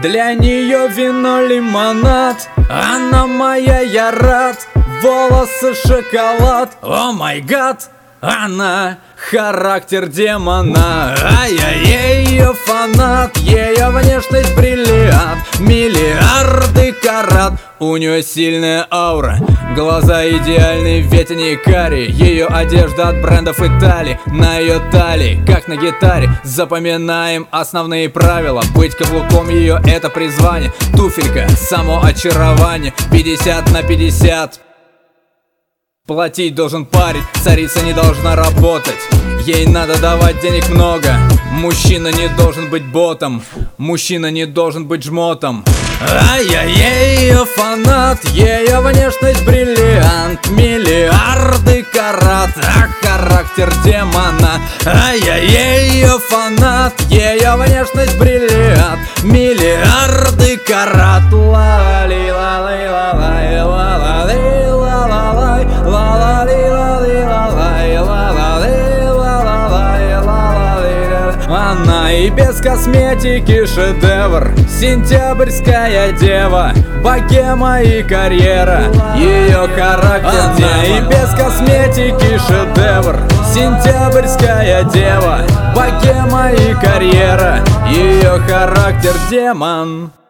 Для нее вино, лимонад, она моя, я рад. Волосы шоколад, о май гад, она характер демона. А я ее фанат, ее внешность бриллиант, миллиарды карат. У нее сильная аура, глаза идеальные, ведь они карие. Ее одежда от брендов Италии, на ее талии, как на гитаре. Запоминаем основные правила, быть каблуком ее это призвание. Туфелька, само очарование, 50/50. Платить должен парень, царица не должна работать. Ей надо давать денег много. Мужчина не должен быть ботом, мужчина не должен быть жмотом. А я ее фанат, ее внешность бриллиант, миллиарды карат, а характер демона. А я ее фанат, ее внешность бриллиант, миллиарды карат. Ла-ла-ли, ла-лай, ла-лай, ла-ла-ли, ла-ла-лай, ла-ла-ли, ла-ли, ла-лай, ла-ла-ли, ла-ла-лай, ла-ла-ли. Она и без косметики шедевр, сентябрьская дева, богема и карьера, ее характер. Она и без косметики шедевр, сентябрьская дева, богема и карьера, ее характер демон.